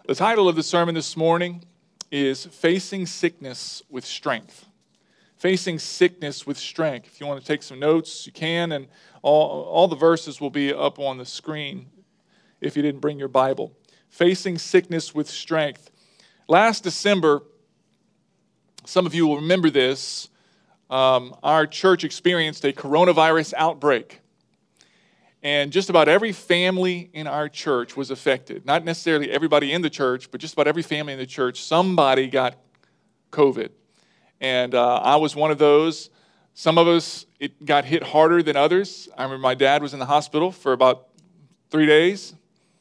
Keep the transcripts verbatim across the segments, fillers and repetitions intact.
The title of the sermon this morning is Facing Sickness with Strength. Facing Sickness with Strength. If you want to take some notes, you can, and all, all the verses will be up on the screen if you didn't bring your Bible. Facing Sickness with Strength. Last December, some of you will remember this, um, our church experienced a coronavirus outbreak. And just about every family in our church was affected. Not necessarily everybody in the church, but just about every family in the church, somebody got COVID. And uh, I was one of those. Some of us, it got hit harder than others. I remember my dad was in the hospital for about three days.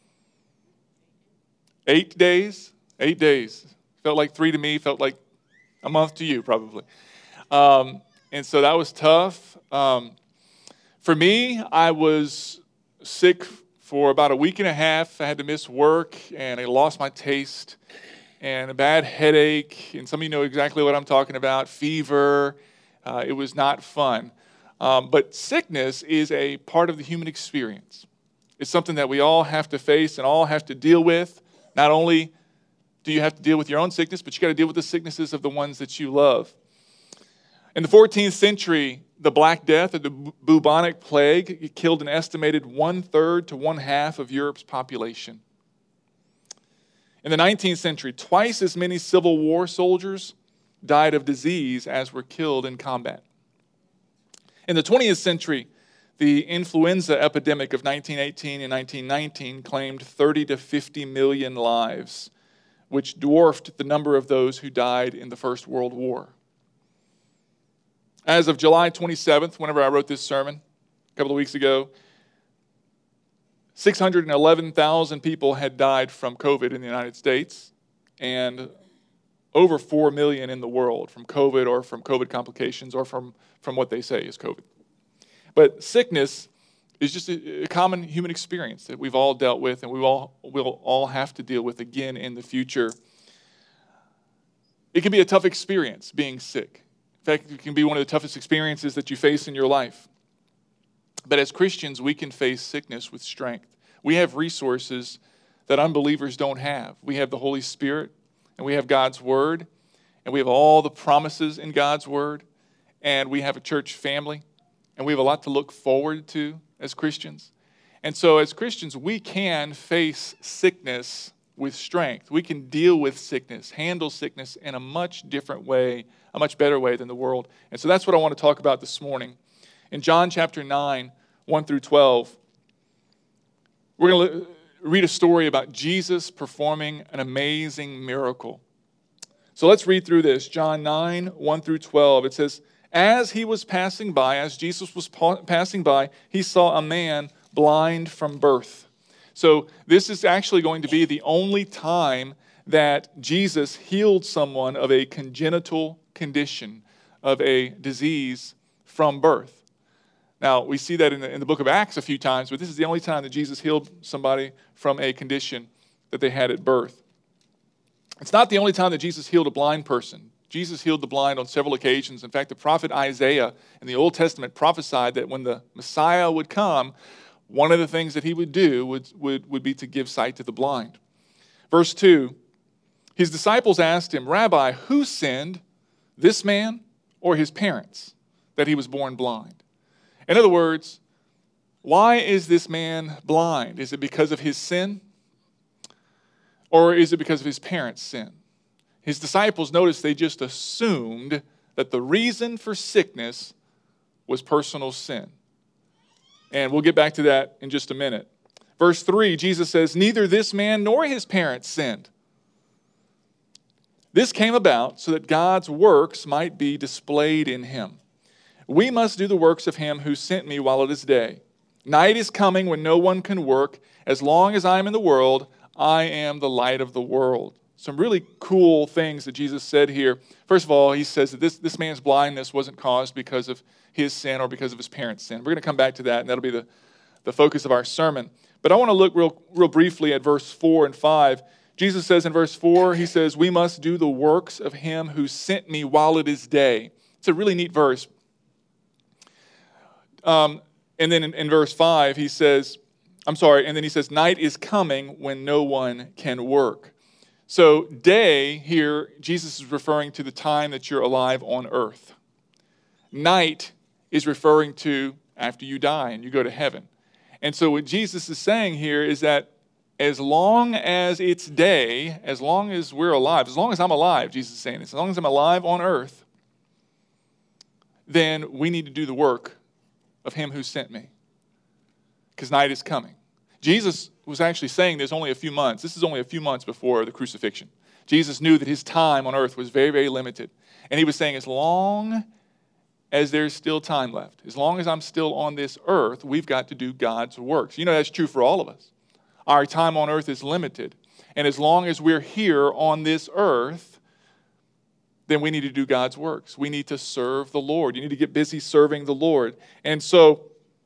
Eight days? Eight days. Felt like three to me, felt like a month to you, probably. Um, and so that was tough. Um, For me, I was sick for about a week and a half. I had to miss work, and I lost my taste, and a bad headache, and some of you know exactly what I'm talking about, fever. Uh, it was not fun. Um, but sickness is a part of the human experience. It's something that we all have to face and all have to deal with. Not only do you have to deal with your own sickness, but you got to deal with the sicknesses of the ones that you love. In the fourteenth century, the Black Death, or the bubonic plague, it killed an estimated one-third to one-half of Europe's population. In the nineteenth century, twice as many Civil War soldiers died of disease as were killed in combat. In the twentieth century, the influenza epidemic of nineteen eighteen and nineteen nineteen claimed thirty to fifty million lives, which dwarfed the number of those who died in the First World War. As of July twenty-seventh, whenever I wrote this sermon a couple of weeks ago, six hundred eleven thousand people had died from COVID in the United States, and over four million in the world from COVID or from COVID complications or from, from what they say is COVID. But sickness is just a, a common human experience that we've all dealt with and we all will all have to deal with again in the future. It can be a tough experience being sick. In fact, it can be one of the toughest experiences that you face in your life. But as Christians, we can face sickness with strength. We have resources that unbelievers don't have. We have the Holy Spirit, and we have God's Word, and we have all the promises in God's Word, and we have a church family, and we have a lot to look forward to as Christians. And so as Christians, we can face sickness with strength. We can deal with sickness, handle sickness in a much different way, a much better way than the world. And so that's what I want to talk about this morning. In John chapter nine, one through twelve, we're going to read a story about Jesus performing an amazing miracle. So let's read through this. John nine, one through twelve. It says, as he was passing by, as Jesus was pa- passing by, he saw a man blind from birth. So this is actually going to be the only time that Jesus healed someone of a congenital condition, of a disease from birth. Now, we see that in the, in the book of Acts a few times, but this is the only time that Jesus healed somebody from a condition that they had at birth. It's not the only time that Jesus healed a blind person. Jesus healed the blind on several occasions. In fact, the prophet Isaiah in the Old Testament prophesied that when the Messiah would come, one of the things that he would do would, would, would be to give sight to the blind. Verse two, his disciples asked him, Rabbi, who sinned, this man or his parents, that he was born blind? In other words, why is this man blind? Is it because of his sin? Or is it because of his parents' sin? His disciples, notice they just assumed that the reason for sickness was personal sin. And we'll get back to that in just a minute. Verse three, Jesus says, neither this man nor his parents sinned. This came about so that God's works might be displayed in him. We must do the works of him who sent me while it is day. Night is coming when no one can work. As long as I am in the world, I am the light of the world. Some really cool things that Jesus said here. First of all, he says that this, this man's blindness wasn't caused because of his sin or because of his parents' sin. We're going to come back to that, and that'll be the, the focus of our sermon. But I want to look real, real briefly at verse four and five. Jesus says in verse four, he says, we must do the works of him who sent me while it is day. It's a really neat verse. Um, and then in, in verse five, he says, I'm sorry, and then he says, night is coming when no one can work. So day here, Jesus is referring to the time that you're alive on earth. Night is referring to after you die and you go to heaven. And so what Jesus is saying here is that as long as it's day, as long as we're alive, as long as I'm alive, Jesus is saying this, as long as I'm alive on earth, then we need to do the work of him who sent me. Because night is coming. Jesus was actually saying this only a few months. This is only a few months before the crucifixion. Jesus knew that his time on earth was very, very limited. And he was saying, as long as there's still time left, as long as I'm still on this earth, we've got to do God's works. You know, that's true for all of us. Our time on earth is limited. And as long as we're here on this earth, then we need to do God's works. We need to serve the Lord. You need to get busy serving the Lord. And so,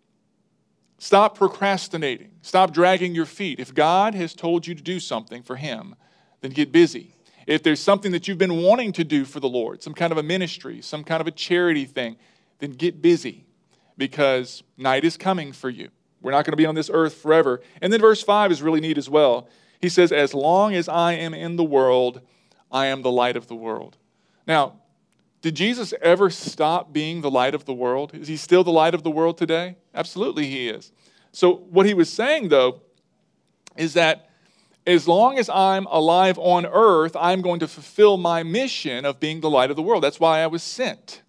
stop procrastinating. Stop dragging your feet. If God has told you to do something for him, then get busy. If there's something that you've been wanting to do for the Lord, some kind of a ministry, some kind of a charity thing, then get busy because night is coming for you. We're not going to be on this earth forever. And then verse five is really neat as well. He says, as long as I am in the world, I am the light of the world. Now, did Jesus ever stop being the light of the world? Is he still the light of the world today? Absolutely he is. So what he was saying, though, is that as long as I'm alive on earth, I'm going to fulfill my mission of being the light of the world. That's why I was sent.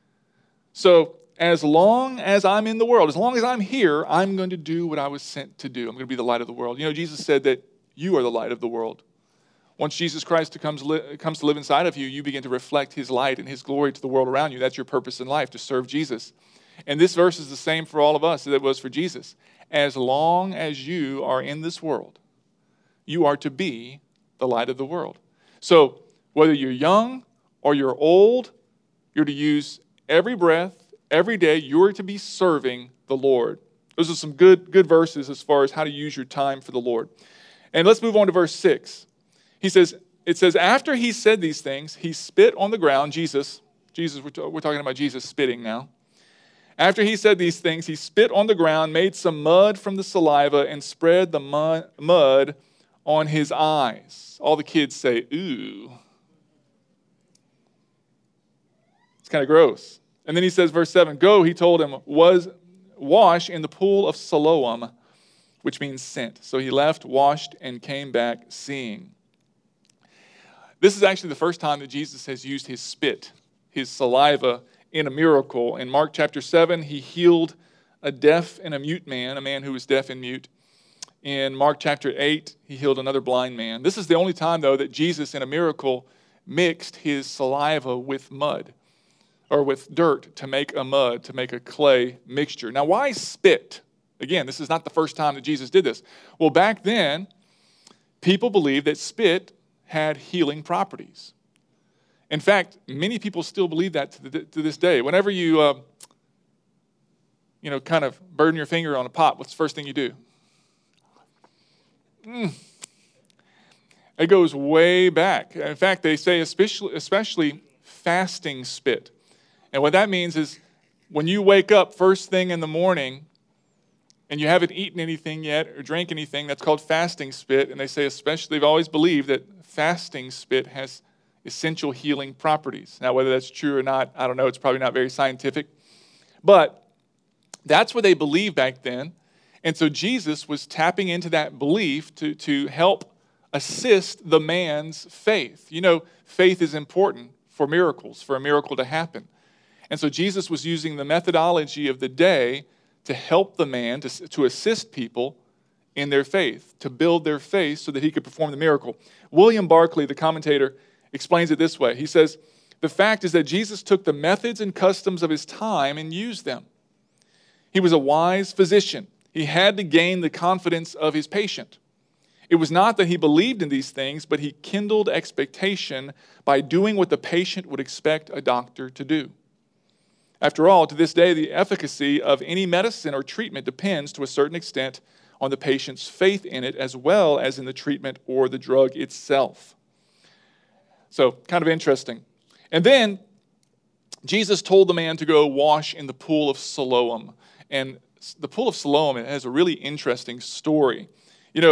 So as long as I'm in the world, as long as I'm here, I'm going to do what I was sent to do. I'm going to be the light of the world. You know, Jesus said that you are the light of the world. Once Jesus Christ comes, li- comes to live inside of you, you begin to reflect his light and his glory to the world around you. That's your purpose in life, to serve Jesus. And this verse is the same for all of us as it was for Jesus. As long as you are in this world, you are to be the light of the world. So whether you're young or you're old, you're to use every breath, every day, you're to be serving the Lord. Those are some good, good verses as far as how to use your time for the Lord. And let's move on to verse six. He says, it says, after he said these things, he spit on the ground. Jesus, Jesus, we're, t- we're talking about Jesus spitting now. After he said these things, he spit on the ground, made some mud from the saliva, and spread the mud, mud on his eyes. All the kids say, ooh. It's kind of gross. And then he says, verse seven, go, he told him, was wash in the pool of Siloam, which means sent. So he left, washed, and came back seeing. This is actually the first time that Jesus has used his spit, his saliva, in a miracle. In Mark chapter seven, he healed a deaf and a mute man, a man who was deaf and mute. In Mark chapter eight, he healed another blind man. This is the only time, though, that Jesus, in a miracle, mixed his saliva with mud, or with dirt to make a mud, to make a clay mixture. Now, why spit? Again, this is not the first time that Jesus did this. Well, back then, people believed that spit had healing properties. In fact, many people still believe that to, the, to this day. Whenever you, uh, you know, kind of burn your finger on a pot, what's the first thing you do? Mm. It goes way back. In fact, they say especially, especially fasting spit. And what that means is when you wake up first thing in the morning and you haven't eaten anything yet or drank anything, that's called fasting spit. And they say especially, they've always believed that fasting spit has essential healing properties. Now, whether that's true or not, I don't know. It's probably not very scientific. But that's what they believed back then. And so Jesus was tapping into that belief to, to help assist the man's faith. You know, faith is important for miracles, for a miracle to happen. And so Jesus was using the methodology of the day to help the man, to, to assist people in their faith, to build their faith so that he could perform the miracle. William Barclay, the commentator, explains it this way. He says, the fact is that Jesus took the methods and customs of his time and used them. He was a wise physician. He had to gain the confidence of his patient. It was not that he believed in these things, but he kindled expectation by doing what the patient would expect a doctor to do. After all, to this day, the efficacy of any medicine or treatment depends to a certain extent on the patient's faith in it as well as in the treatment or the drug itself. So, kind of interesting. And then, Jesus told the man to go wash in the pool of Siloam. And the pool of Siloam has a really interesting story. You know,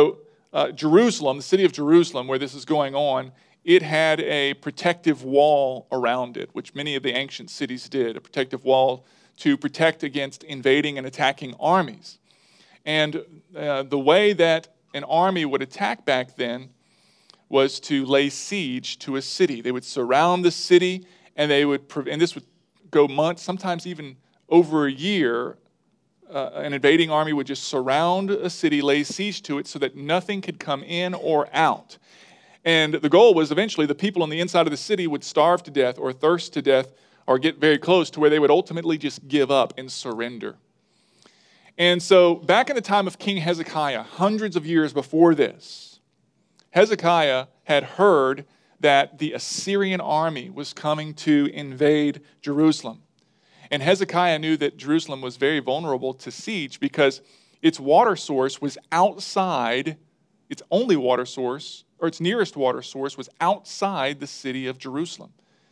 uh, Jerusalem, the city of Jerusalem, where this is going on, it had a protective wall around it, which many of the ancient cities did, a protective wall to protect against invading and attacking armies. And uh, the way that an army would attack back then was to lay siege to a city. They would surround the city, and they would, and this would go months, sometimes even over a year. Uh, an invading army would just surround a city, lay siege to it, so that nothing could come in or out. And the goal was eventually the people on the inside of the city would starve to death or thirst to death or get very close to where they would ultimately just give up and surrender. And so back in the time of King Hezekiah, hundreds of years before this, Hezekiah had heard that the Assyrian army was coming to invade Jerusalem. And Hezekiah knew that Jerusalem was very vulnerable to siege because its water source was outside, its only water source, or its nearest water source was outside the city of Jerusalem.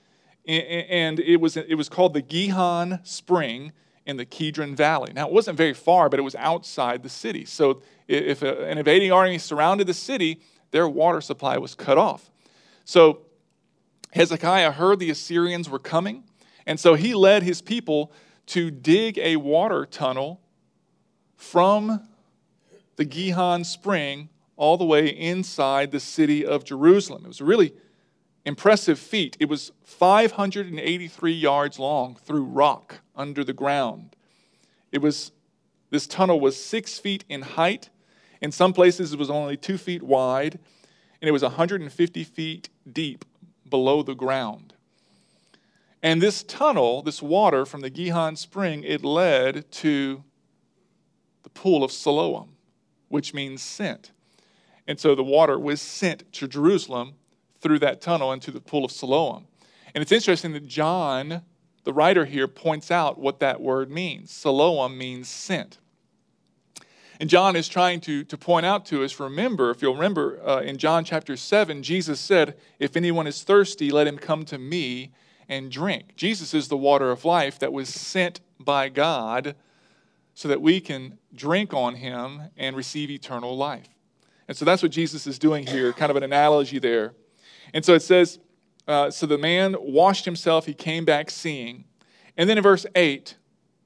And it was, it was called the Gihon Spring in the Kidron Valley. Now, it wasn't very far, but it was outside the city. So if an invading army surrounded the city, their water supply was cut off. So Hezekiah heard the Assyrians were coming, and so he led his people to dig a water tunnel from the Gihon Spring all the way inside the city of Jerusalem. It was a really impressive feat. It was five hundred eighty-three yards long through rock under the ground. It was, this tunnel was six feet in height. In some places it was only two feet wide, and it was one hundred fifty feet deep below the ground. And this tunnel, this water from the Gihon Spring, it led to the pool of Siloam, which means sent. And so the water was sent to Jerusalem through that tunnel into the pool of Siloam. And it's interesting that John, the writer here, points out what that word means. Siloam means sent. And John is trying to, to point out to us, remember, if you'll remember, uh, in John chapter seven, Jesus said, if anyone is thirsty, let him come to me and drink. Jesus is the water of life that was sent by God so that we can drink on him and receive eternal life. And so that's what Jesus is doing here, kind of an analogy there. And so it says, uh, so the man washed himself, he came back seeing. And then in verse eight,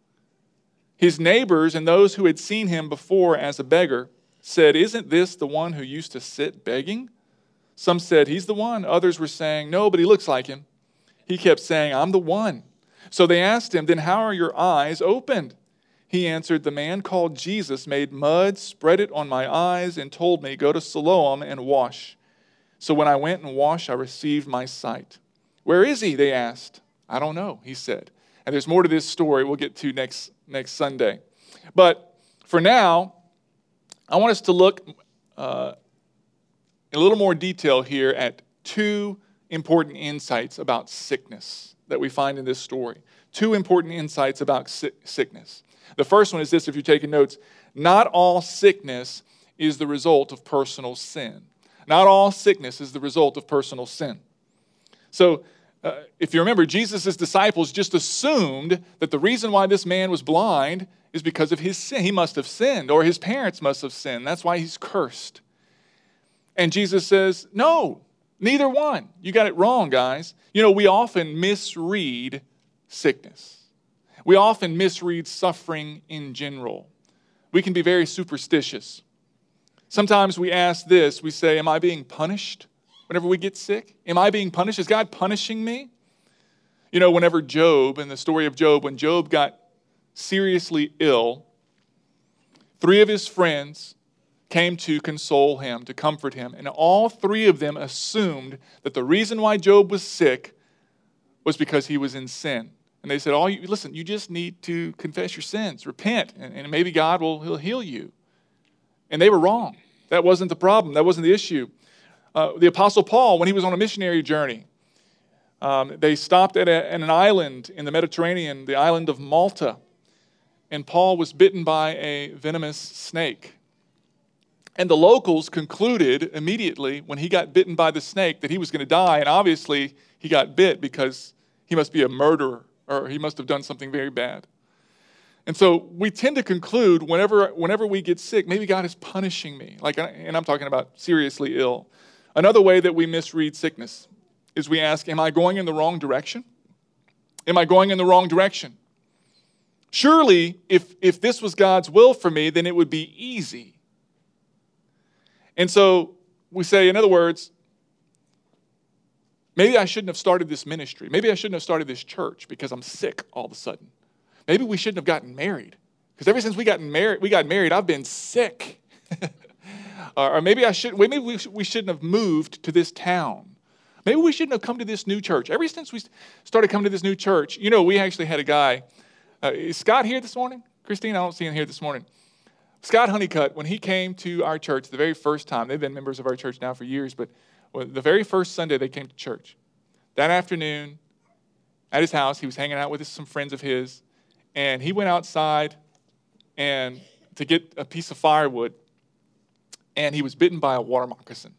his neighbors and those who had seen him before as a beggar said, isn't this the one who used to sit begging? Some said, he's the one. Others were saying, no, but he looks like him. He kept saying, I'm the one. So they asked him, then how are your eyes opened? He answered, the man called Jesus made mud, spread it on my eyes, and told me, go to Siloam and wash. So when I went and washed, I received my sight. Where is he? They asked. I don't know, he said. And there's more to this story we'll get to next, next Sunday. But for now, I want us to look uh, in a little more detail here at two important insights about sickness that we find in this story. Two important insights about si- sickness. The first one is this, if you're taking notes. Not all sickness is the result of personal sin. Not all sickness is the result of personal sin. So, uh, if you remember, Jesus' disciples just assumed that the reason why this man was blind is because of his sin. He must have sinned, or his parents must have sinned. That's why he's cursed. And Jesus says, no, neither one. You got it wrong, guys. You know, we often misread sickness. We often misread suffering in general. We can be very superstitious. Sometimes we ask this, we say, am I being punished whenever we get sick? Am I being punished? Is God punishing me? You know, whenever Job, in the story of Job, when Job got seriously ill, three of his friends came to console him, to comfort him, and all three of them assumed that the reason why Job was sick was because he was in sin. And they said, "Oh, you, listen, you just need to confess your sins, repent, and, and maybe God will he'll heal you." And they were wrong. That wasn't the problem. That wasn't the issue. Uh, the Apostle Paul, when he was on a missionary journey, um, they stopped at, a, at an island in the Mediterranean, the island of Malta, and Paul was bitten by a venomous snake. And the locals concluded immediately when he got bitten by the snake that he was going to die, and obviously he got bit because he must be a murderer, or he must have done something very bad. And so we tend to conclude whenever, whenever we get sick, maybe God is punishing me. Like, and I'm talking about seriously ill. Another way that we misread sickness is we ask, am I going in the wrong direction? Am I going in the wrong direction? Surely, if, if this was God's will for me, then it would be easy. And so we say, in other words, maybe I shouldn't have started this ministry. Maybe I shouldn't have started this church because I'm sick all of a sudden. Maybe we shouldn't have gotten married because ever since we got married, we got married, I've been sick. Or maybe I should. Maybe we, we shouldn't have moved to this town. Maybe we shouldn't have come to this new church. Ever since we started coming to this new church, you know, we actually had a guy. Uh, is Scott here this morning? Christine, I don't see him here this morning. Scott Honeycutt, when he came to our church the very first time, they've been members of our church now for years, but the very first Sunday they came to church, that afternoon at his house, he was hanging out with some friends of his, and he went outside and to get a piece of firewood, and he was bitten by a water moccasin.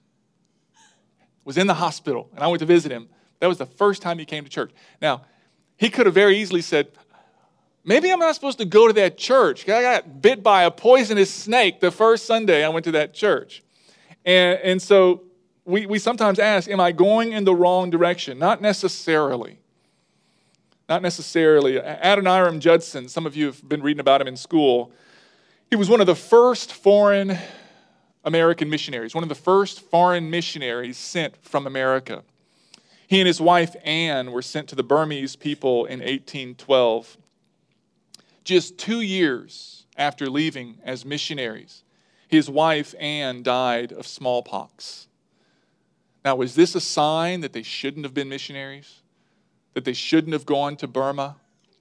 Was in the hospital, and I went to visit him. That was the first time he came to church. Now, he could have very easily said, maybe I'm not supposed to go to that church. I got bit by a poisonous snake the first Sunday I went to that church. And, and so we, we sometimes ask, am I going in the wrong direction? Not necessarily. Not necessarily. Adoniram Judson, some of you have been reading about him in school. He was one of the first foreign American missionaries, one of the first foreign missionaries sent from America. He and his wife, Anne, were sent to the Burmese people in eighteen twelve. Just two years after leaving as missionaries, his wife, Anne, died of smallpox. Now, was this a sign that they shouldn't have been missionaries? That they shouldn't have gone to Burma?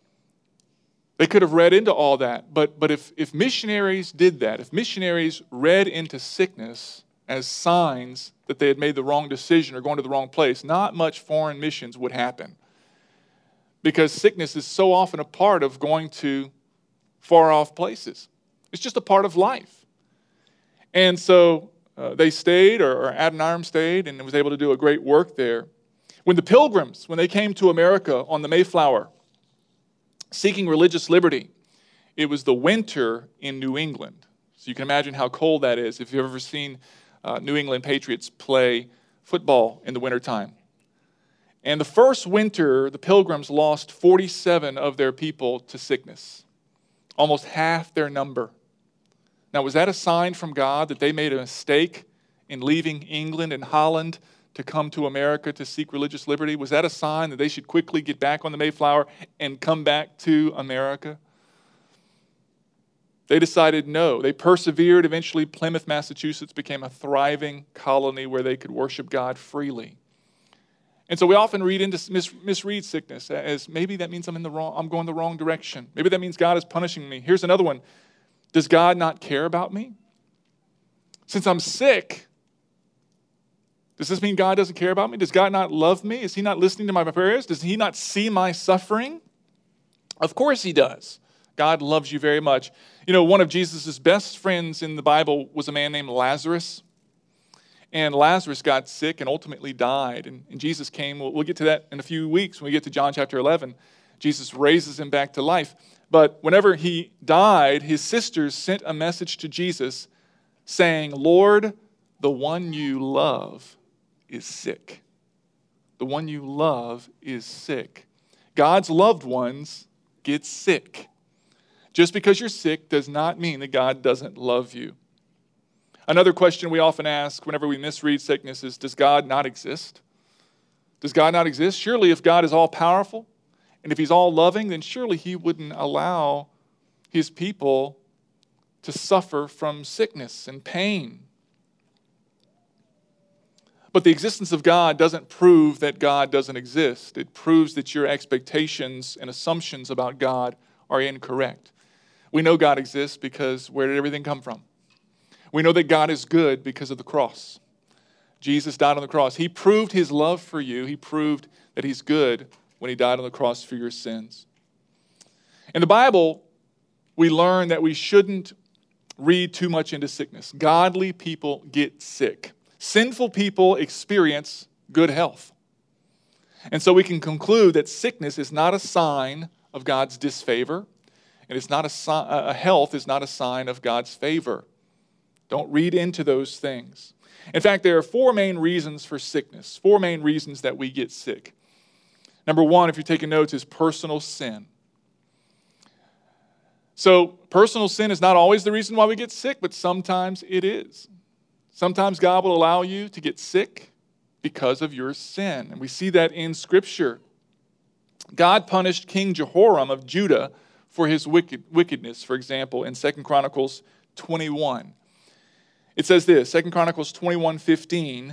They could have read into all that, but, but if, if missionaries did that, if missionaries read into sickness as signs that they had made the wrong decision or going to the wrong place, not much foreign missions would happen. Because sickness is so often a part of going to far-off places. It's just a part of life. And so uh, they stayed, or, or Adoniram stayed, and was able to do a great work there. When the Pilgrims, when they came to America on the Mayflower, seeking religious liberty, it was the winter in New England. So you can imagine how cold that is if you've ever seen uh, New England Patriots play football in the wintertime. And the first winter, the Pilgrims lost forty-seven of their people to sickness, almost half their number. Now, was that a sign from God that they made a mistake in leaving England and Holland to come to America to seek religious liberty? Was that a sign that they should quickly get back on the Mayflower and come back to America? They decided no. They persevered. Eventually, Plymouth, Massachusetts became a thriving colony where they could worship God freely. And so we often read into mis- misread sickness as maybe that means I'm in the wrong, I'm going the wrong direction. Maybe that means God is punishing me. Here's another one. Does God not care about me? Since I'm sick, does this mean God doesn't care about me? Does God not love me? Is he not listening to my prayers? Does he not see my suffering? Of course he does. God loves you very much. You know, one of Jesus' best friends in the Bible was a man named Lazarus. And Lazarus got sick and ultimately died. And, and Jesus came. We'll, we'll get to that in a few weeks when we get to John chapter eleven. Jesus raises him back to life. But whenever he died, his sisters sent a message to Jesus saying, Lord, the one you love is sick. The one you love is sick. God's loved ones get sick. Just because you're sick does not mean that God doesn't love you. Another question we often ask whenever we misread sickness is, does God not exist? Does God not exist? Surely if God is all-powerful and if he's all-loving, then surely he wouldn't allow his people to suffer from sickness and pain. But the existence of God doesn't prove that God doesn't exist. It proves that your expectations and assumptions about God are incorrect. We know God exists because where did everything come from? We know that God is good because of the cross. Jesus died on the cross. He proved his love for you. He proved that he's good when he died on the cross for your sins. In the Bible, we learn that we shouldn't read too much into sickness. Godly people get sick. Sinful people experience good health. And so we can conclude that sickness is not a sign of God's disfavor. And it's not a, si- a health is not a sign of God's favor. Don't read into those things. In fact, there are four main reasons for sickness, four main reasons that we get sick. Number one, if you're taking notes, is personal sin. So personal sin is not always the reason why we get sick, but sometimes it is. Sometimes God will allow you to get sick because of your sin. And we see that in Scripture. God punished King Jehoram of Judah for his wicked, wickedness, for example, in Second Chronicles twenty-one. It says this, Second Chronicles twenty-one fifteen,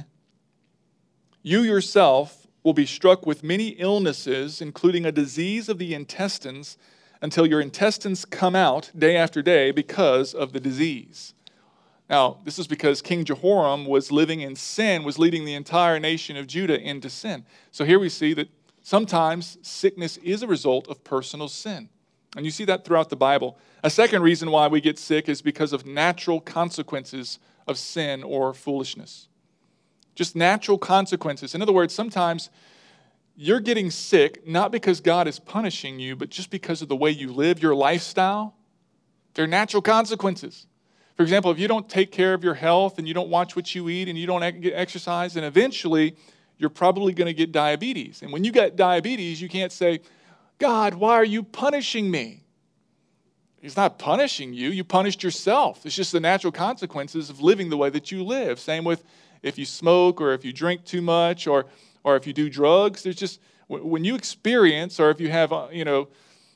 "You yourself will be struck with many illnesses, including a disease of the intestines, until your intestines come out day after day because of the disease." Now, this is because King Jehoram was living in sin, was leading the entire nation of Judah into sin. So here we see that sometimes sickness is a result of personal sin. And you see that throughout the Bible. A second reason why we get sick is because of natural consequences of sin or foolishness. Just natural consequences. In other words, sometimes you're getting sick not because God is punishing you, but just because of the way you live, your lifestyle. There are natural consequences. For example, if you don't take care of your health and you don't watch what you eat and you don't exercise, then eventually you're probably going to get diabetes. And when you get diabetes, you can't say, "God, why are you punishing me?" He's not punishing you. You punished yourself. It's just the natural consequences of living the way that you live. Same with if you smoke or if you drink too much or or if you do drugs. There's just, when you experience, or if you have, you know,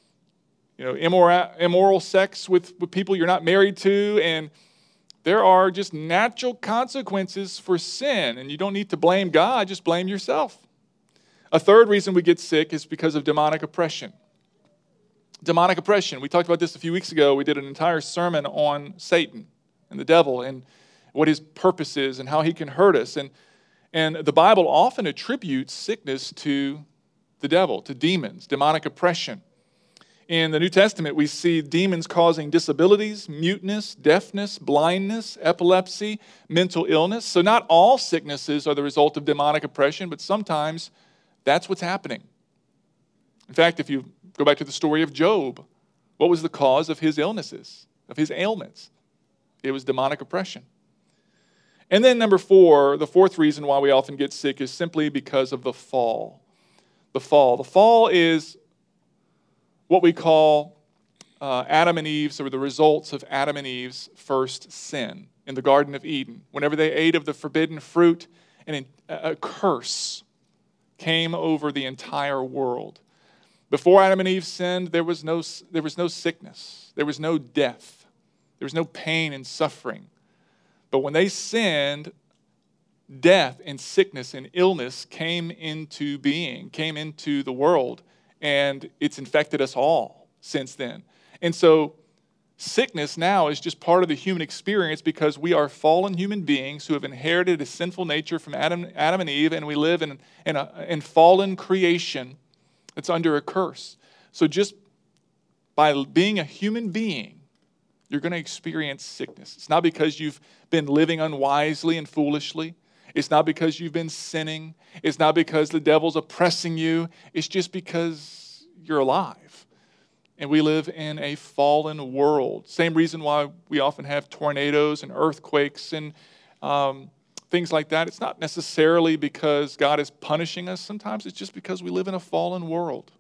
you know, immoral, immoral sex with, with people you're not married to, and there are just natural consequences for sin, and you don't need to blame God, just blame yourself. A third reason we get sick is because of demonic oppression. Demonic oppression. We talked about this a few weeks ago. We did an entire sermon on Satan and the devil and what his purpose is and how he can hurt us. And, and the Bible often attributes sickness to the devil, to demons, demonic oppression. In the New Testament, we see demons causing disabilities, muteness, deafness, blindness, epilepsy, mental illness. So not all sicknesses are the result of demonic oppression, but sometimes that's what's happening. In fact, if you go back to the story of Job, what was the cause of his illnesses, of his ailments? It was demonic oppression. And then number four, the fourth reason why we often get sick is simply because of the fall. The fall. The fall is what we call uh, Adam and Eve's, or the results of Adam and Eve's first sin in the Garden of Eden. Whenever they ate of the forbidden fruit, and a curse came over the entire world. Before Adam and Eve sinned, there was no, there was no sickness. There was no death. There was no pain and suffering. But when they sinned, death and sickness and illness came into being, came into the world, and it's infected us all since then. And so sickness now is just part of the human experience because we are fallen human beings who have inherited a sinful nature from Adam, Adam and Eve, and we live in, in, a, in fallen creation that's under a curse. So just by being a human being, you're going to experience sickness. It's not because you've been living unwisely and foolishly. It's not because you've been sinning. It's not because the devil's oppressing you. It's just because you're alive. And we live in a fallen world. Same reason why we often have tornadoes and earthquakes and um, things like that. It's not necessarily because God is punishing us. Sometimes it's just because we live in a fallen world.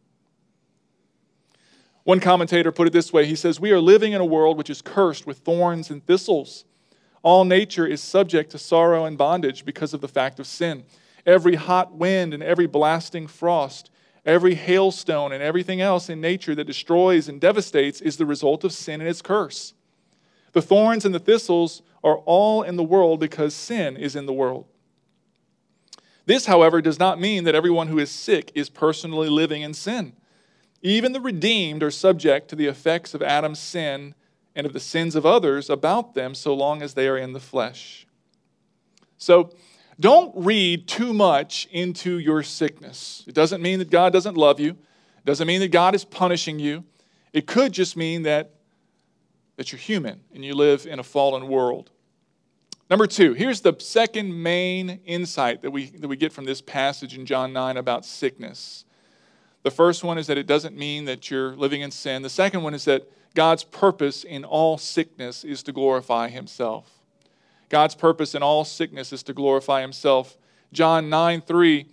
One commentator put it this way. He says, "We are living in a world which is cursed with thorns and thistles. All nature is subject to sorrow and bondage because of the fact of sin. Every hot wind and every blasting frost, every hailstone and everything else in nature that destroys and devastates is the result of sin and its curse. The thorns and the thistles are all in the world because sin is in the world. This, however, does not mean that everyone who is sick is personally living in sin. Even the redeemed are subject to the effects of Adam's sin and of the sins of others about them so long as they are in the flesh." So don't read too much into your sickness. It doesn't mean that God doesn't love you. It doesn't mean that God is punishing you. It could just mean that, that you're human and you live in a fallen world. Number two, here's the second main insight that we, that we get from this passage in John nine about sickness. The first one is that it doesn't mean that you're living in sin. The second one is that God's purpose in all sickness is to glorify himself. God's purpose in all sickness is to glorify himself. John nine three,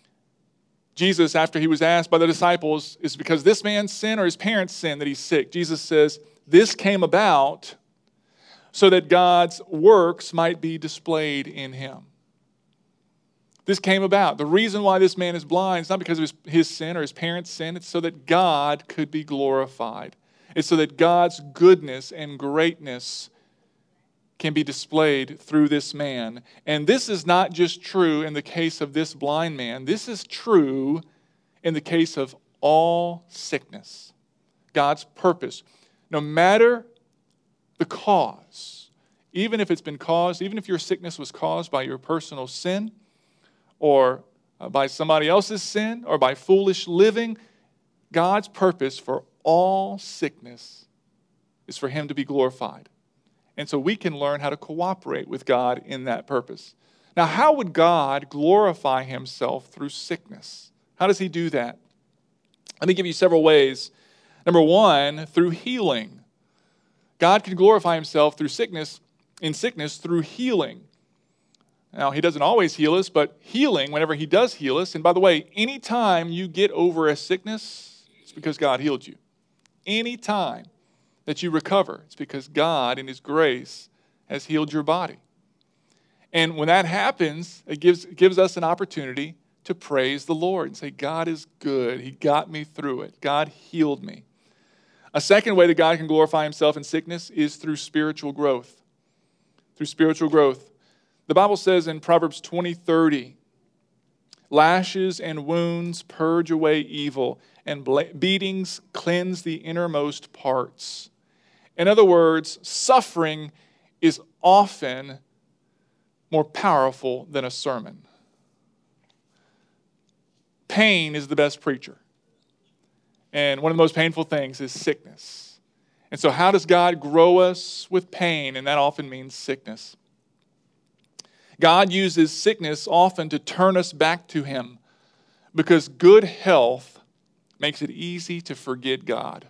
Jesus, after he was asked by the disciples, is it because this man's sin or his parents' sin that he's sick? Jesus says, this came about so that God's works might be displayed in him. This came about. The reason why this man is blind is not because of his, his sin or his parents' sin. It's so that God could be glorified. It's so that God's goodness and greatness can be displayed through this man. And this is not just true in the case of this blind man. This is true in the case of all sickness. God's purpose. No matter the cause, even if it's been caused, even if your sickness was caused by your personal sin, or by somebody else's sin, or by foolish living, God's purpose for all sickness is for him to be glorified. And so we can learn how to cooperate with God in that purpose. Now, how would God glorify himself through sickness? How does he do that? Let me give you several ways. Number one, through healing. God can glorify himself through sickness, in sickness through healing. Now, he doesn't always heal us, but healing, whenever he does heal us, and by the way, anytime you get over a sickness, it's because God healed you. Anytime that you recover, it's because God, in his grace, has healed your body. And when that happens, it gives, it gives us an opportunity to praise the Lord and say, God is good. He got me through it. God healed me. A second way that God can glorify himself in sickness is through spiritual growth. Through spiritual growth. The Bible says in Proverbs twenty thirty, lashes and wounds purge away evil, and beatings cleanse the innermost parts. In other words, suffering is often more powerful than a sermon. Pain is the best preacher. And one of the most painful things is sickness. And so how does God grow us with pain? And that often means sickness. God uses sickness often to turn us back to him, because good health makes it easy to forget God.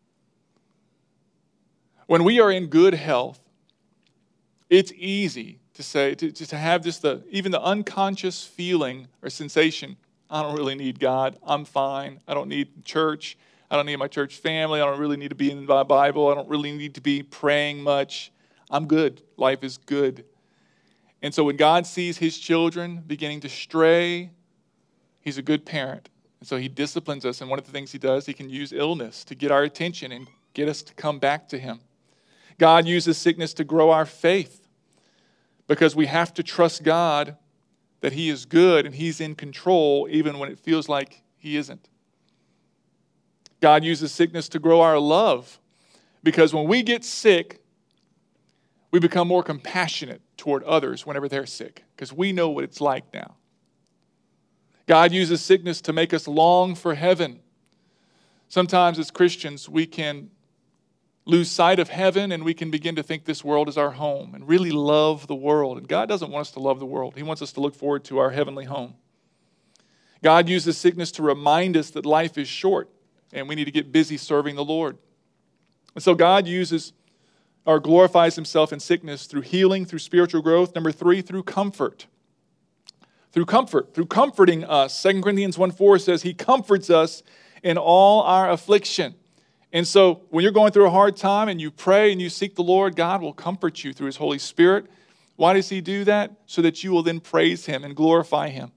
When we are in good health, it's easy to say, to, to have just the, even the unconscious feeling or sensation, I don't really need God. I'm fine. I don't need church. I don't need my church family. I don't really need to be in my Bible. I don't really need to be praying much. I'm good. Life is good. And so when God sees his children beginning to stray, he's a good parent. And so he disciplines us. And one of the things he does, he can use illness to get our attention and get us to come back to him. God uses sickness to grow our faith, because we have to trust God that he is good and he's in control even when it feels like he isn't. God uses sickness to grow our love, because when we get sick, we become more compassionate toward others whenever they're sick, because we know what it's like now. God uses sickness to make us long for heaven. Sometimes as Christians, we can lose sight of heaven and we can begin to think this world is our home and really love the world. And God doesn't want us to love the world. He wants us to look forward to our heavenly home. God uses sickness to remind us that life is short and we need to get busy serving the Lord. And so God uses or glorifies himself in sickness through healing, through spiritual growth. Number three, through comfort. Through comfort, through comforting us. Second Corinthians one four says he comforts us in all our affliction. And so when you're going through a hard time and you pray and you seek the Lord, God will comfort you through his Holy Spirit. Why does he do that? So that you will then praise him and glorify him.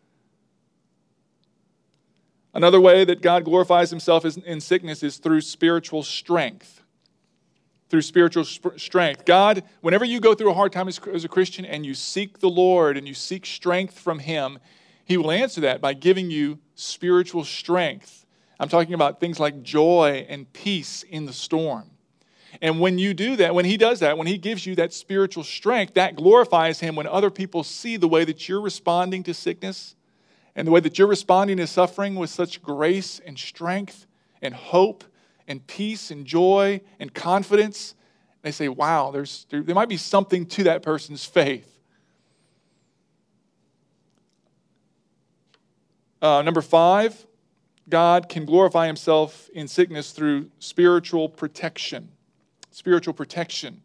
Another way that God glorifies himself in sickness is through spiritual strength. Through spiritual strength. God, whenever you go through a hard time as a Christian and you seek the Lord and you seek strength from him, he will answer that by giving you spiritual strength. I'm talking about things like joy and peace in the storm. And when you do that, when he does that, when he gives you that spiritual strength, that glorifies him when other people see the way that you're responding to sickness and the way that you're responding to suffering with such grace and strength and hope and peace and joy and confidence. They say, wow, there's there, there might be something to that person's faith. Uh, number five, God can glorify himself in sickness through spiritual protection. Spiritual protection.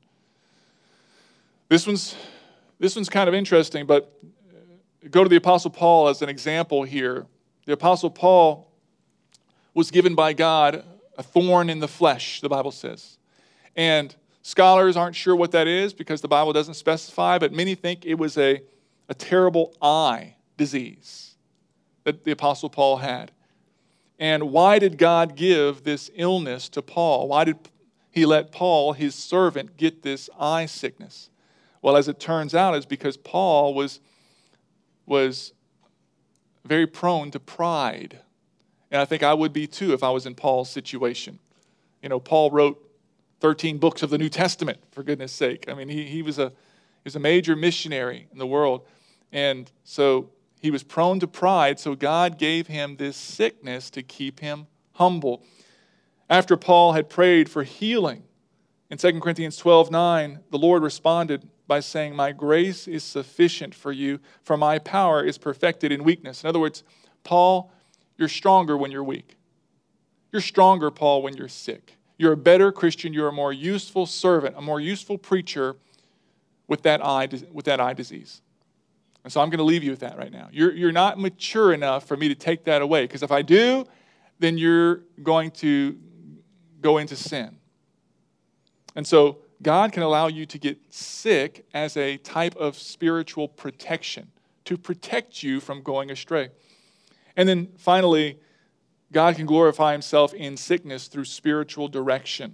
This one's, this one's kind of interesting, but go to the Apostle Paul as an example here. The Apostle Paul was given by God a thorn in the flesh, the Bible says. And scholars aren't sure what that is because the Bible doesn't specify, but many think it was a, a terrible eye disease that the Apostle Paul had. And why did God give this illness to Paul? Why did he let Paul, his servant, get this eye sickness? Well, as it turns out, it's because Paul was, was very prone to pride. And I think I would be too if I was in Paul's situation. You know, Paul wrote thirteen books of the New Testament, for goodness sake. I mean, he, he, was, a, he was a major missionary in the world. And so he was prone to pride, so God gave him this sickness to keep him humble. After Paul had prayed for healing, in Second Corinthians twelve nine, the Lord responded by saying, "My grace is sufficient for you, for my power is perfected in weakness." In other words, Paul, you're stronger when you're weak. You're stronger, Paul, when you're sick. You're a better Christian. You're a more useful servant, a more useful preacher with that eye, with that eye disease. And so I'm going to leave you with that right now. You're, you're not mature enough for me to take that away, because if I do, then you're going to go into sin. And so God can allow you to get sick as a type of spiritual protection, to protect you from going astray. And then finally, God can glorify himself in sickness through spiritual direction.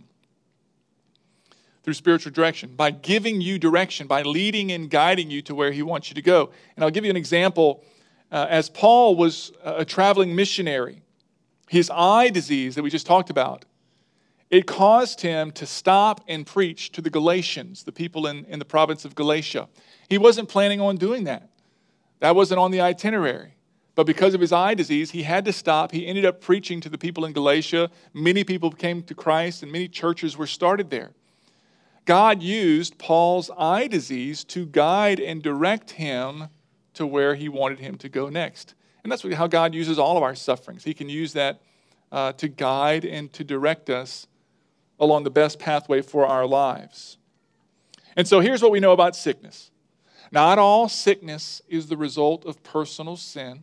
Through spiritual direction, by giving you direction, by leading and guiding you to where he wants you to go. And I'll give you an example. Uh, as Paul was a traveling missionary, his eye disease that we just talked about, it caused him to stop and preach to the Galatians, the people in, in the province of Galatia. He wasn't planning on doing that. That wasn't on the itinerary. But because of his eye disease, he had to stop. He ended up preaching to the people in Galatia. Many people came to Christ, and many churches were started there. God used Paul's eye disease to guide and direct him to where he wanted him to go next. And that's how God uses all of our sufferings. He can use that uh, to guide and to direct us along the best pathway for our lives. And so here's what we know about sickness. Not all sickness is the result of personal sin.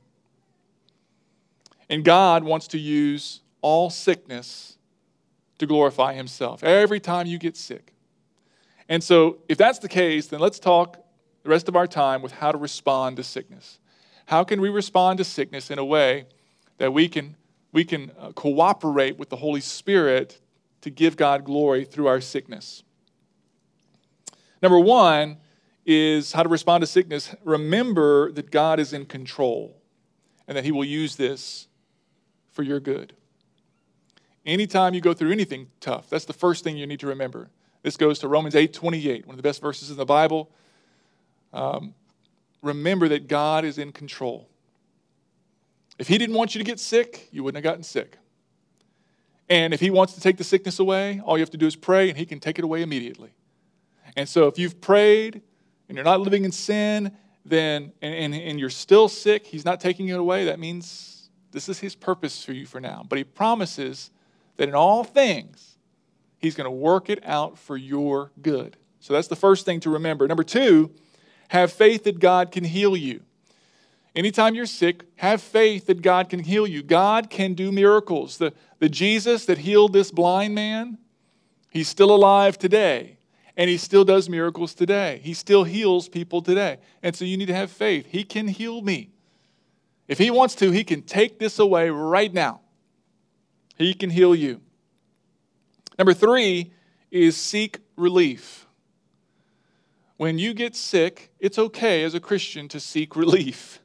And God wants to use all sickness to glorify himself. Every time you get sick. And so if that's the case, then let's talk the rest of our time with how to respond to sickness. How can we respond to sickness in a way that we can, we can uh, cooperate with the Holy Spirit to give God glory through our sickness? Number one is how to respond to sickness. Remember that God is in control and that he will use this for your good. Anytime you go through anything tough, that's the first thing you need to remember. This goes to Romans eight twenty-eight, one of the best verses in the Bible. Um, remember that God is in control. If he didn't want you to get sick, you wouldn't have gotten sick. And if he wants to take the sickness away, all you have to do is pray, and he can take it away immediately. And so if you've prayed, and you're not living in sin, then and, and, and you're still sick, he's not taking it away, that means this is his purpose for you for now. But he promises that in all things, he's going to work it out for your good. So that's the first thing to remember. Number two, have faith that God can heal you. Anytime you're sick, have faith that God can heal you. God can do miracles. The, the Jesus that healed this blind man, he's still alive today. And he still does miracles today. He still heals people today. And so you need to have faith. He can heal me. If he wants to, he can take this away right now. He can heal you. Number three is seek relief. When you get sick, it's okay as a Christian to seek relief.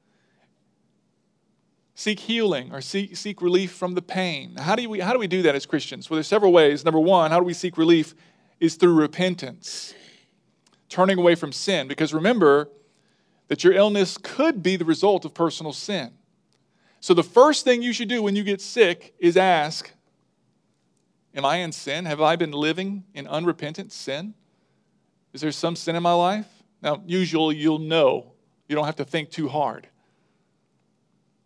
Seek healing or seek, seek relief from the pain. How do we, how do we do that as Christians? Well, there's several ways. Number one, how do we seek relief is through repentance. Turning away from sin. Because remember that your illness could be the result of personal sin. So the first thing you should do when you get sick is ask, am I in sin? Have I been living in unrepentant sin? Is there some sin in my life? Now, usually you'll know. You don't have to think too hard.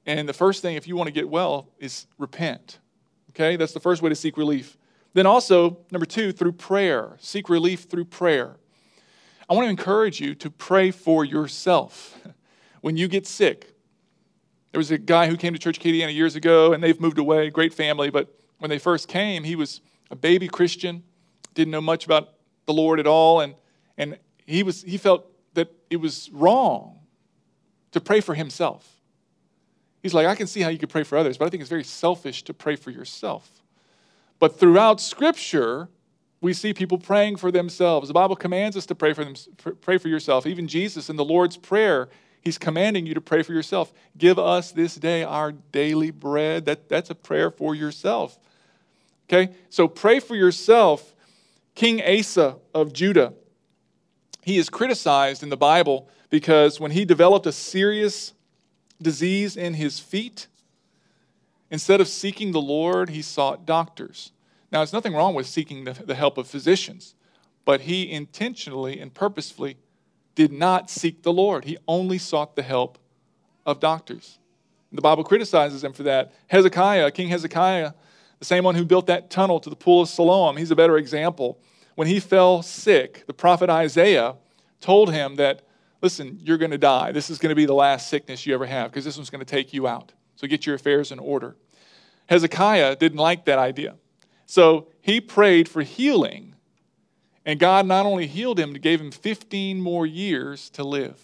And the first thing, if you want to get well, is repent. Okay? That's the first way to seek relief. Then also, number two, through prayer. Seek relief through prayer. I want to encourage you to pray for yourself when you get sick. There was a guy who came to Church Acadiana years ago, and they've moved away, great family, but when they first came, he was a baby Christian, didn't know much about the Lord at all, and, and he was he felt that it was wrong to pray for himself. He's like, I can see how you could pray for others, but I think it's very selfish to pray for yourself. But throughout Scripture, we see people praying for themselves. The Bible commands us to pray for them, pray for yourself. Even Jesus in the Lord's Prayer, he's commanding you to pray for yourself. Give us this day our daily bread. That, that's a prayer for yourself. Okay? So pray for yourself. King Asa of Judah, he is criticized in the Bible because when he developed a serious disease in his feet, instead of seeking the Lord, he sought doctors. Now, there's nothing wrong with seeking the, the help of physicians, but he intentionally and purposefully did not seek the Lord. He only sought the help of doctors. The Bible criticizes him for that. Hezekiah, King Hezekiah, the same one who built that tunnel to the pool of Siloam, he's a better example. When he fell sick, the prophet Isaiah told him that, listen, you're going to die. This is going to be the last sickness you ever have because this one's going to take you out. So get your affairs in order. Hezekiah didn't like that idea. So he prayed for healing, and God not only healed him, but gave him fifteen more years to live.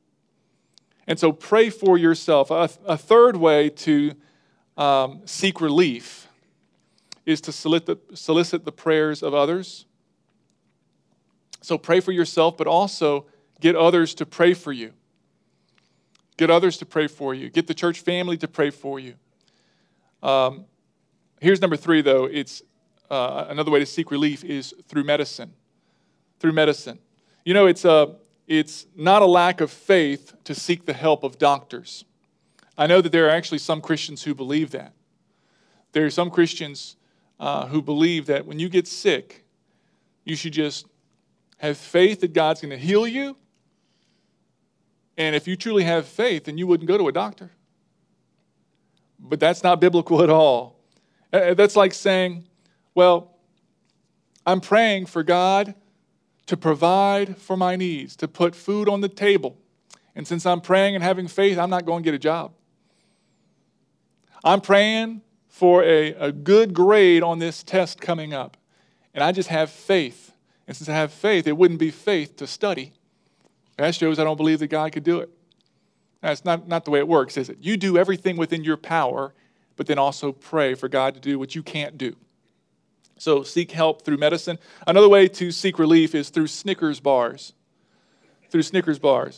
And so pray for yourself. A, a third way to um, seek relief is to solicit, solicit the prayers of others. So pray for yourself, but also get others to pray for you. Get others to pray for you. Get the church family to pray for you. Um, here's number three, though. It's uh, another way to seek relief is through medicine. Through medicine. You know, it's a, it's not a lack of faith to seek the help of doctors. I know that there are actually some Christians who believe that. There are some Christians uh, who believe that when you get sick, you should just have faith that God's going to heal you. And if you truly have faith, then you wouldn't go to a doctor. But that's not biblical at all. That's like saying, well, I'm praying for God to provide for my needs, to put food on the table. And since I'm praying and having faith, I'm not going to get a job. I'm praying for a, a good grade on this test coming up. And I just have faith. And since I have faith, it wouldn't be faith to study. That shows I don't believe that God could do it. That's not, not the way it works, is it? You do everything within your power, but then also pray for God to do what you can't do. So seek help through medicine. Another way to seek relief is through Snickers bars. Through Snickers bars.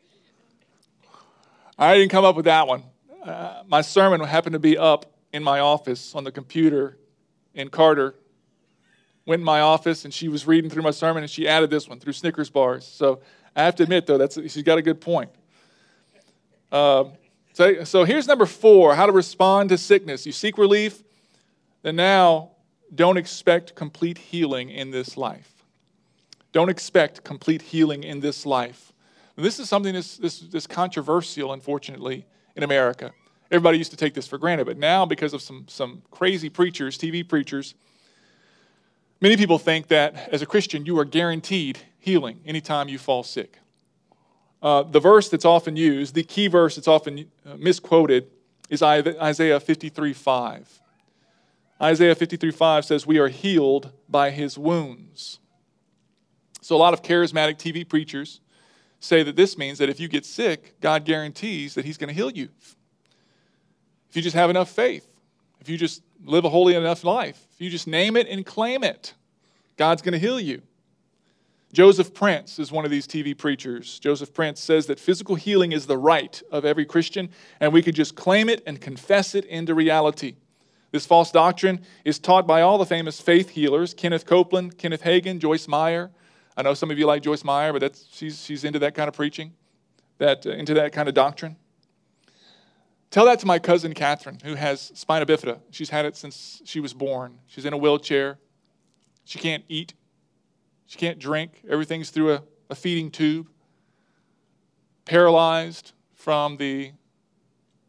I didn't come up with that one. Uh, my sermon happened to be up in my office on the computer, and Carter went in my office, and she was reading through my sermon, and she added this one, through Snickers bars. So I have to admit, though, that's she's got a good point. Uh, so, so here's number four, how to respond to sickness. You seek relief, then now don't expect complete healing in this life. Don't expect complete healing in this life. And this is something that's, that's, that's controversial, unfortunately, in America. Everybody used to take this for granted, but now because of some, some crazy preachers, T V preachers, many people think that as a Christian, you are guaranteed healing anytime you fall sick. Uh, the verse that's often used, the key verse that's often uh, misquoted, is Isaiah fifty-three five. Isaiah fifty-three five says, we are healed by his wounds. So a lot of charismatic T V preachers say that this means that if you get sick, God guarantees that he's going to heal you. If you just have enough faith, if you just live a holy enough life, if you just name it and claim it, God's going to heal you. Joseph Prince is one of these T V preachers. Joseph Prince says that physical healing is the right of every Christian, and we could just claim it and confess it into reality. This false doctrine is taught by all the famous faith healers, Kenneth Copeland, Kenneth Hagin, Joyce Meyer. I know some of you like Joyce Meyer, but that's, she's, she's into that kind of preaching, that uh, into that kind of doctrine. Tell that to my cousin Catherine, who has spina bifida. She's had it since she was born. She's in a wheelchair. She can't eat. She can't drink. Everything's through a, a feeding tube. Paralyzed from the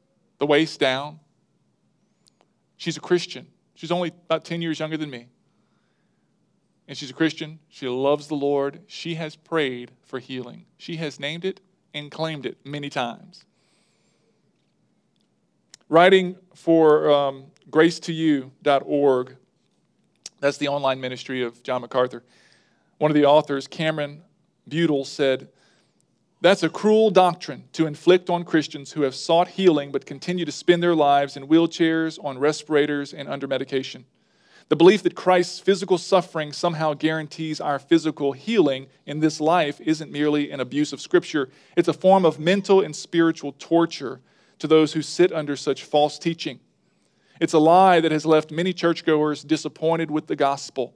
the waist down. She's a Christian. She's only about ten years younger than me. And she's a Christian. She loves the Lord. She has prayed for healing. She has named it and claimed it many times. Writing for um, grace to you dot org, that's the online ministry of John MacArthur. One of the authors, Cameron Butel, said, "That's a cruel doctrine to inflict on Christians who have sought healing but continue to spend their lives in wheelchairs, on respirators, and under medication. The belief that Christ's physical suffering somehow guarantees our physical healing in this life isn't merely an abuse of Scripture. It's a form of mental and spiritual torture to those who sit under such false teaching. It's a lie that has left many churchgoers disappointed with the gospel.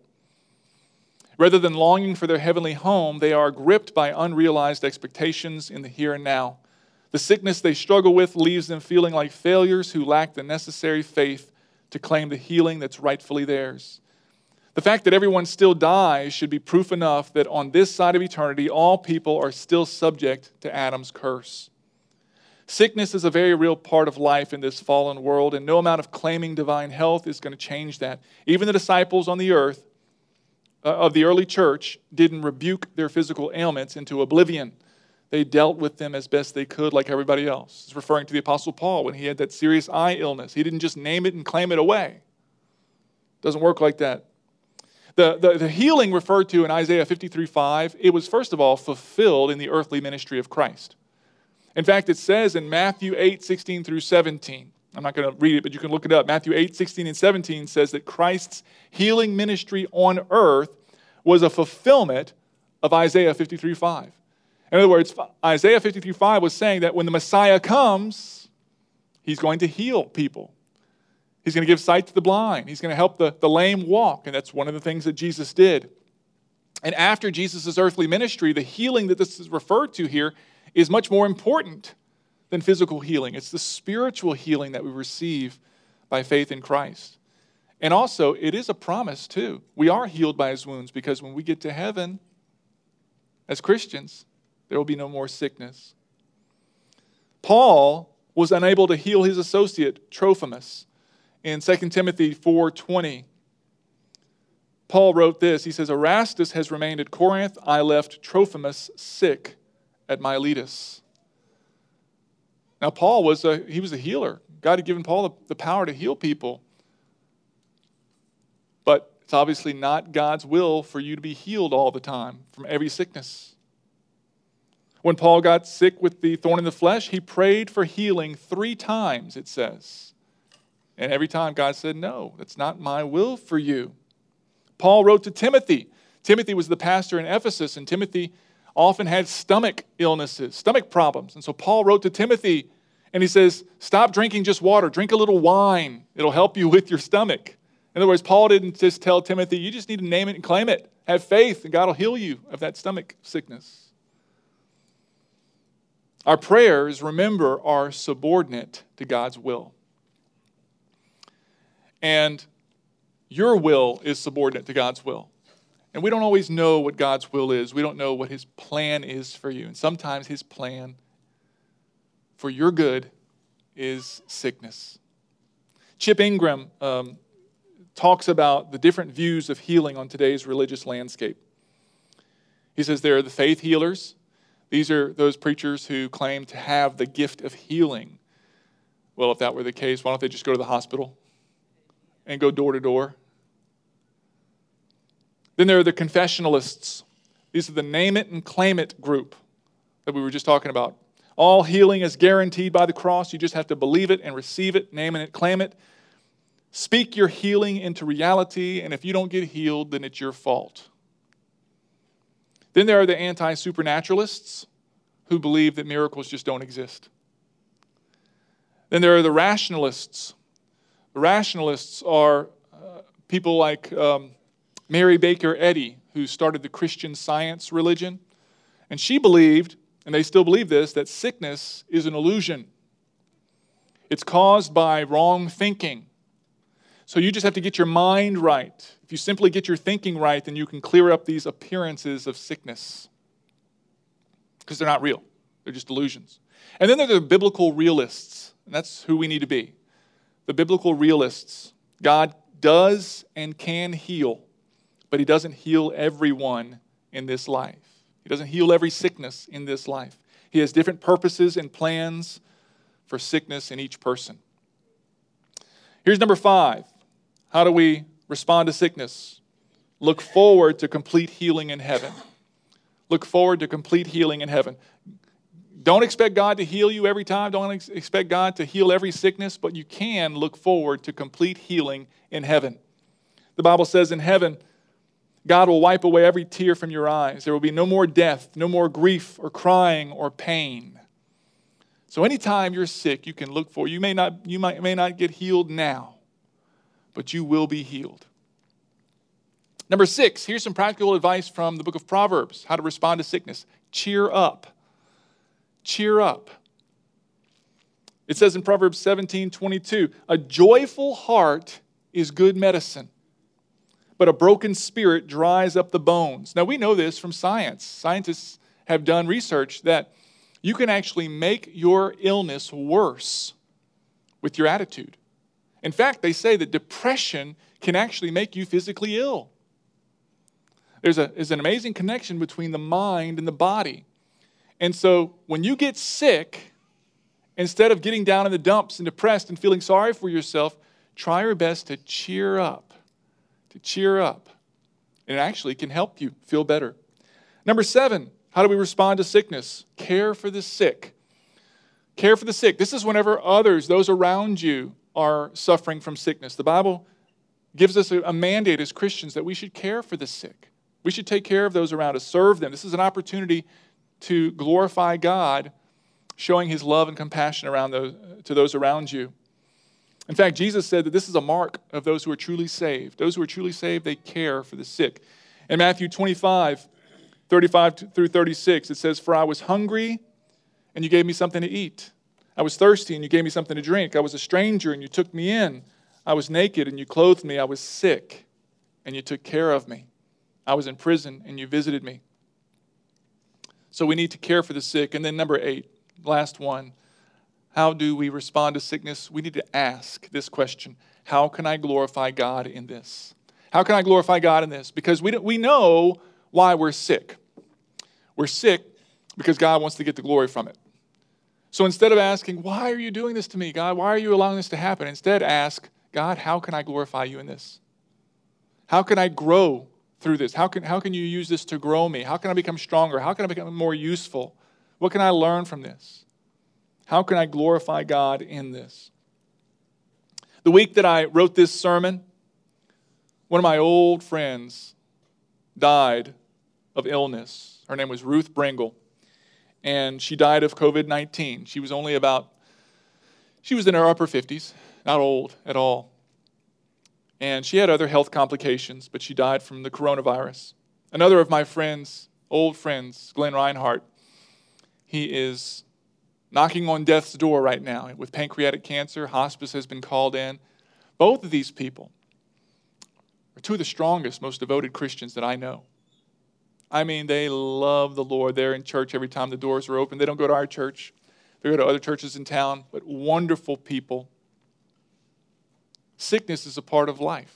Rather than longing for their heavenly home, they are gripped by unrealized expectations in the here and now. The sickness they struggle with leaves them feeling like failures who lack the necessary faith to claim the healing that's rightfully theirs. The fact that everyone still dies should be proof enough that on this side of eternity, all people are still subject to Adam's curse. Sickness is a very real part of life in this fallen world, and no amount of claiming divine health is going to change that. Even the disciples on the earth uh, of the early church didn't rebuke their physical ailments into oblivion. They dealt with them as best they could like everybody else. It's referring to the Apostle Paul when he had that serious eye illness. He didn't just name it and claim it away. It doesn't work like that. The, the, the healing referred to in Isaiah fifty-three five, it was first of all fulfilled in the earthly ministry of Christ. In fact, it says in Matthew eight sixteen through seventeen, I'm not going to read it, but you can look it up. Matthew eight sixteen and seventeen says that Christ's healing ministry on earth was a fulfillment of Isaiah fifty-three five. In other words, Isaiah fifty-three five was saying that when the Messiah comes, he's going to heal people. He's going to give sight to the blind. He's going to help the, the lame walk, and that's one of the things that Jesus did. And after Jesus' earthly ministry, the healing that this is referred to here is much more important than physical healing. It's the spiritual healing that we receive by faith in Christ. And also, it is a promise, too. We are healed by his wounds because when we get to heaven, as Christians, there will be no more sickness. Paul was unable to heal his associate, Trophimus. In Second Timothy four twenty, Paul wrote this. He says, "Erastus has remained at Corinth. I left Trophimus sick at Miletus." Now, Paul was a, he was a healer. God had given Paul the, the power to heal people. But it's obviously not God's will for you to be healed all the time from every sickness. When Paul got sick with the thorn in the flesh, he prayed for healing three times, it says. And every time God said, "No, that's not my will for you." Paul wrote to Timothy. Timothy was the pastor in Ephesus, and Timothy often had stomach illnesses, stomach problems. And so Paul wrote to Timothy, and he says, "Stop drinking just water. Drink a little wine. It'll help you with your stomach." In other words, Paul didn't just tell Timothy, you just need to name it and claim it. Have faith, and God will heal you of that stomach sickness. Our prayers, remember, are subordinate to God's will. And your will is subordinate to God's will. And we don't always know what God's will is. We don't know what his plan is for you. And sometimes his plan for your good is sickness. Chip Ingram um, talks about the different views of healing on today's religious landscape. He says there are the faith healers. These are those preachers who claim to have the gift of healing. Well, if that were the case, why don't they just go to the hospital and go door to door? Then there are the confessionalists. These are the name it and claim it group that we were just talking about. All healing is guaranteed by the cross. You just have to believe it and receive it, name it, claim it. Speak your healing into reality, and if you don't get healed, then it's your fault. Then there are the anti-supernaturalists who believe that miracles just don't exist. Then there are the rationalists. The rationalists are uh, people like um, Mary Baker Eddy, who started the Christian Science religion. And she believed, and they still believe this, that sickness is an illusion. It's caused by wrong thinking. So you just have to get your mind right. If you simply get your thinking right, then you can clear up these appearances of sickness. Because they're not real. They're just illusions. And then there are the biblical realists. And that's who we need to be. The biblical realists. God does and can heal, but he doesn't heal everyone in this life. He doesn't heal every sickness in this life. He has different purposes and plans for sickness in each person. Here's number five. How do we respond to sickness? Look forward to complete healing in heaven. Look forward to complete healing in heaven. Don't expect God to heal you every time. Don't ex- expect God to heal every sickness, but you can look forward to complete healing in heaven. The Bible says in heaven, God will wipe away every tear from your eyes. There will be no more death, no more grief or crying or pain. So anytime you're sick, you can look for, you may not, you might, may not get healed now, but you will be healed. Number six, here's some practical advice from the book of Proverbs, how to respond to sickness. Cheer up. Cheer up. It says in Proverbs seventeen twenty-two, a joyful heart is good medicine, but a broken spirit dries up the bones. Now we know this from science. Scientists have done research that you can actually make your illness worse with your attitude. In fact, they say that depression can actually make you physically ill. There's, a, there's an amazing connection between the mind and the body. And so when you get sick, instead of getting down in the dumps and depressed and feeling sorry for yourself, try your best to cheer up, to cheer up. And it actually can help you feel better. Number seven, how do we respond to sickness? Care for the sick. Care for the sick. This is whenever others, those around you, are suffering from sickness. The Bible gives us a, a mandate as Christians that we should care for the sick. We should take care of those around us, serve them. This is an opportunity to glorify God, showing his love and compassion around those, to those around you. In fact, Jesus said that this is a mark of those who are truly saved. Those who are truly saved, they care for the sick. In Matthew twenty-five, thirty-five through thirty-six, it says, "For I was hungry, and you gave me something to eat. I was thirsty, and you gave me something to drink. I was a stranger, and you took me in. I was naked, and you clothed me. I was sick, and you took care of me. I was in prison, and you visited me." So we need to care for the sick. And then number eight, last one, how do we respond to sickness? We need to ask this question: how can I glorify God in this? How can I glorify God in this? Because we, we know why we're sick. We're sick because God wants to get the glory from it. So instead of asking, why are you doing this to me, God? Why are you allowing this to happen? Instead, ask, God, how can I glorify you in this? How can I grow through this? How can, how can you use this to grow me? How can I become stronger? How can I become more useful? What can I learn from this? How can I glorify God in this? The week that I wrote this sermon, one of my old friends died of illness. Her name was Ruth Bringle, and she died of covid nineteen. She was only about, she was in her upper fifties, not old at all. And she had other health complications, but she died from the coronavirus. Another of my friends, old friends, Glenn Reinhardt, he is knocking on death's door right now with pancreatic cancer. Hospice has been called in. Both of these people are two of the strongest, most devoted Christians that I know. I mean, they love the Lord. They're in church every time the doors are open. They don't go to our church. They go to other churches in town, but wonderful people. Sickness is a part of life.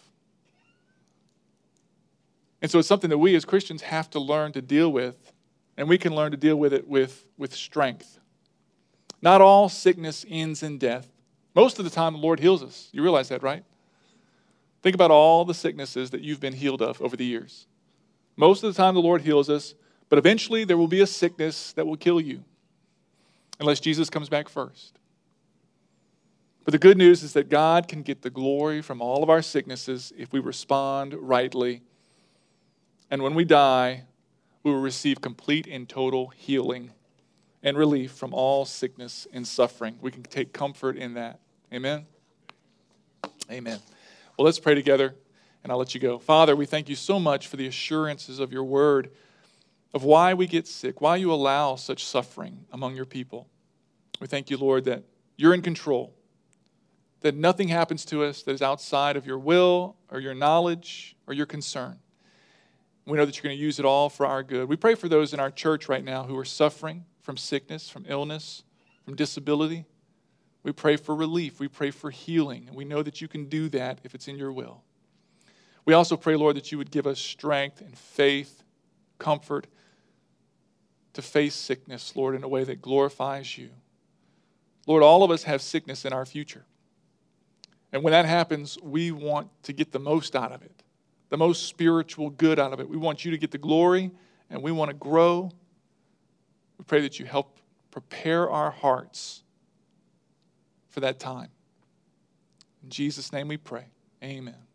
And so it's something that we as Christians have to learn to deal with, and we can learn to deal with it with, with strength. Not all sickness ends in death. Most of the time, the Lord heals us. You realize that, right? Think about all the sicknesses that you've been healed of over the years. Most of the time, the Lord heals us, but eventually there will be a sickness that will kill you, unless Jesus comes back first. But the good news is that God can get the glory from all of our sicknesses if we respond rightly. And when we die, we will receive complete and total healing and relief from all sickness and suffering. We can take comfort in that. Amen? Amen. Well, let's pray together, and I'll let you go. Father, we thank you so much for the assurances of your word, of why we get sick, why you allow such suffering among your people. We thank you, Lord, that you're in control, that nothing happens to us that is outside of your will or your knowledge or your concern. We know that you're going to use it all for our good. We pray for those in our church right now who are suffering from sickness, from illness, from disability. We pray for relief. We pray for healing. And we know that you can do that if it's in your will. We also pray, Lord, that you would give us strength and faith, comfort to face sickness, Lord, in a way that glorifies you. Lord, all of us have sickness in our future. And when that happens, we want to get the most out of it, the most spiritual good out of it. We want you to get the glory, and we want to grow. We pray that you help prepare our hearts for that time. In Jesus' name we pray. Amen.